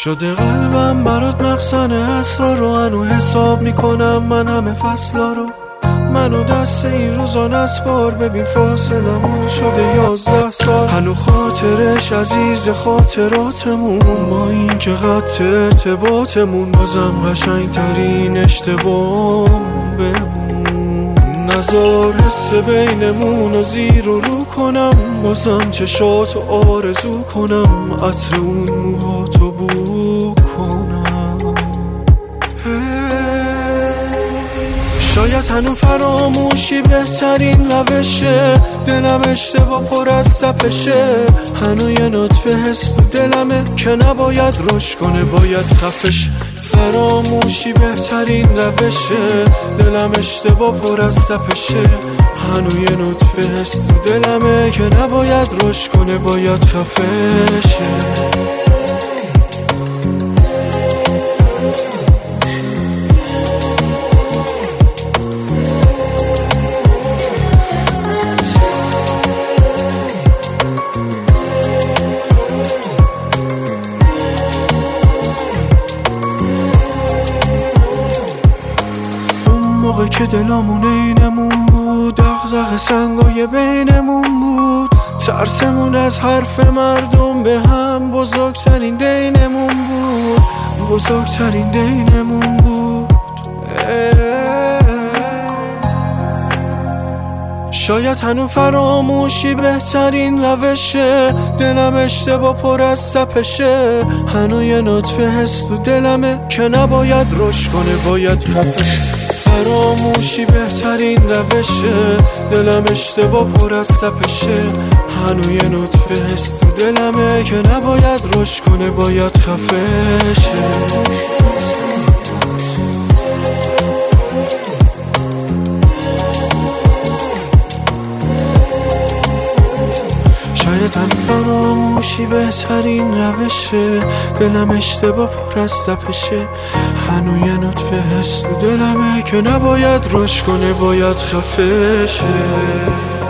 شده قلبم برات مخزن اسرار رو، هنو حساب میکنم من همه فصلا رو. منو دست این روزان اسبار، ببین فاصلمون شده 11 سال. هنو خاطرش عزیز خاطراتمون، ما این که قد ارتباطمون بازم قشنگ ترین اشتباه بمون. نزار حس بینمون و زیر و رو کنم، بازم چشاتو آرزو کنم، عطر اون موهاتو بو کنم. شاید هنو فراموشی بهترین روشه، دلم اشتباه پر از تپشه. هنو یه نطفه حس تو دلمه که نباید روش کنه، باید خفش. فراموشی بهترین روشه، دلم اشتباه پر از تپشه. هنو یه نطفه حس تو دلمه که نباید روش کنه، باید خفشه. موقع که دلامون اینمون بود، دغدغه سنگای بینمون بود، ترسمون از حرف مردم به هم بزرگترین دینمون بود، بزرگترین دینمون بود. شاید هنو فراموشی بهترین روشه، دلم اشتباه پر از تپشه. هنو یه نطفه حس تو دلمه که نباید روش کنه، باید خفش. فراموشی بهترین روشه، دلم اشتباه پر از تپشه. هنو یه نطفه حس تو دلمه که نباید روش کنه، باید خفشه. شاید هم فراموشی بهترین روشه، دلم اشتباه پر از تپشه. هنو یه نطفه حس تو دلمه که نباید روش کنه، باید خفشه.